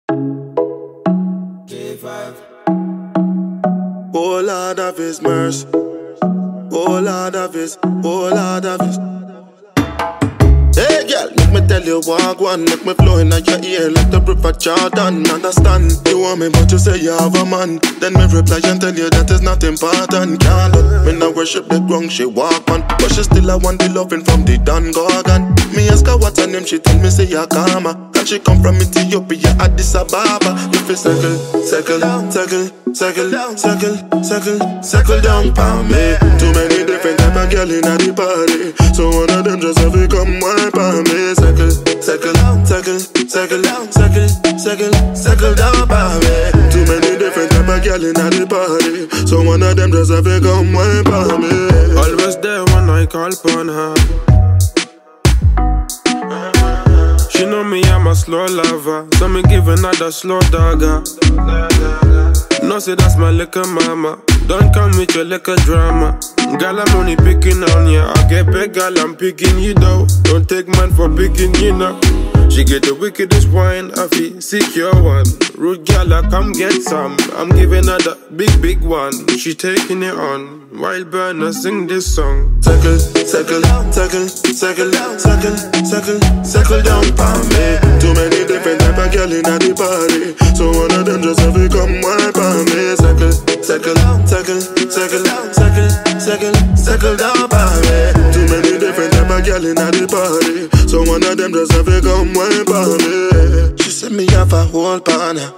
Oh Lord of His mercy, oh Lord of His, oh Lord of His. Hey girl, make me tell you walk one, make me flow in your ear like the river Jordan. Understand, you want me but you say you have a man. Then me reply and tell you that is not important. Can't let me not worship the ground she walk on, but she still I want the loving from the Don Gorgon. Me ask her what's her name, she tell me say Yakama. And she come from Ethiopia, Addis Ababa. If you circle, circle, circle, circle, circle, circle, circle down for me. Too many different type of girl in the party, so one of them just have to come wine for me. Circle, circle, circle, circle, circle, circle, circle down for me. Too many different type of girl in the party, so one of them just have to come wine for me. Always there when I call upon her. She know me, I'm a slow lover, so me give another slow dagger. No say that's my liquor mama, don't come with your liquor drama. Girl, I'm only picking on ya, I get big, girl, I'm picking you though. Don't take man for picking you now. She get the wickedest wine, I feel secure one. Rude girl, I come get some, I'm giving her the big one. She taking it on, Wild Burner sing this song. Circle, circle, circle, circle, circle, circle, circle down for me. Too many different type of girl in the party, so one of them just have to come wine for me. Circle, circle, circle, circle, circle, circle, circle down for me. Too many different type of girl in the party, so one of them just have to come wine for me. She said me have a whole partner,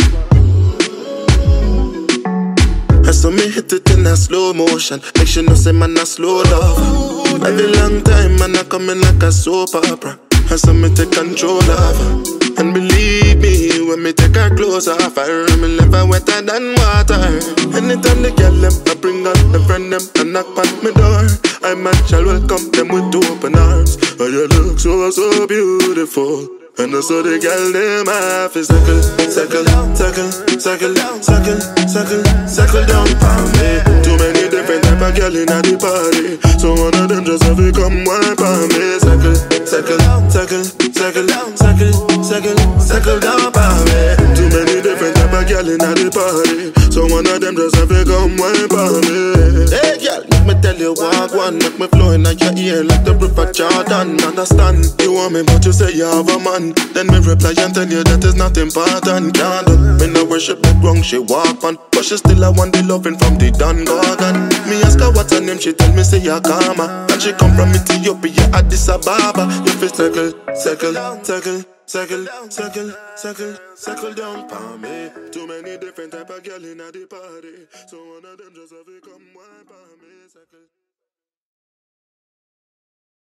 and so me hit it in a slow motion. Make sure no say man a slow love. Every long time man a coming like a soap opera, and so me take control of her. And believe me, when me take her clothes off her, me left her wetter than water. Anytime the girl them I bring out the friend them and knock on my door, I might shall welcome them with open arms. Oh, you look so beautiful, and also the girl them have to circle, circle, circle, circle, circle, circle, circle down for me. Too many different type of girl in the party, so one of them just have to come wine for me. Circle, circle, circle, circle, circle, circle, circle down for me. Too many different type of girl in the party, so one of them just have to come wine for me. Hey girl, make me tell you walk one, make me flow in your ear like the river Jordan. Understand, you want me but you say you have a man. Then me reply and tell you that is not important. Can't me no worship the ground she walk on, but she still I want the loving from the Don Gorgon. Me ask her what's her name, she tell me say Yakama. And she come from Ethiopia, Addis Ababa. You feel circle, circle, circle, circle, circle, circle, circle down for me. Too many different type of girl in the party, so one of them just have to come wine for me. Circle.